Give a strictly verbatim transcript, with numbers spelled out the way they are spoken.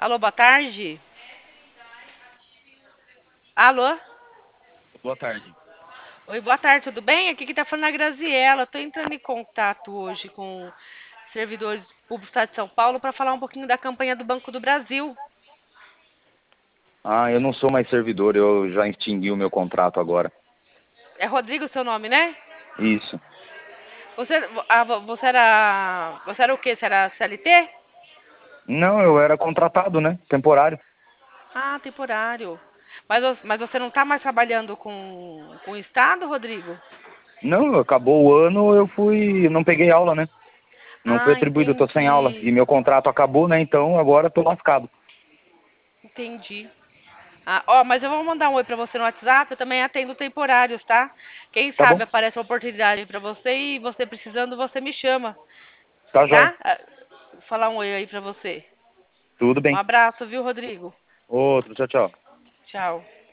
Alô, boa tarde. Alô? Boa tarde. Oi, boa tarde, tudo bem? Aqui que tá falando a Graziela. Tô entrando em contato hoje com servidores públicos do Estado de São Paulo para falar um pouquinho da campanha do Banco do Brasil. Ah, eu não sou mais servidor, eu já extingui o meu contrato agora. É Rodrigo o seu nome, né? Isso. Você, ah, vo- você era, você era o quê? Você era C L T? Não, eu era contratado, né? Temporário. Ah, temporário. Mas, vo- mas você não tá mais trabalhando com, com o Estado, Rodrigo? Não, acabou o ano, eu fui, não peguei aula, né? Não fui Ah, atribuído, eu tô sem aula. E entendi. meu contrato acabou, né? Então agora eu tô lascado. Entendi. Ah, ó, mas eu vou mandar um oi pra você no WhatsApp, eu também atendo temporários, tá? Quem Tá sabe bom? aparece uma oportunidade pra você e você precisando, você me chama, Tá jóia. tá? Ah, vou falar um oi aí pra você. Tudo Um bem. abraço, viu, Rodrigo? Outro, tchau, tchau. Tchau.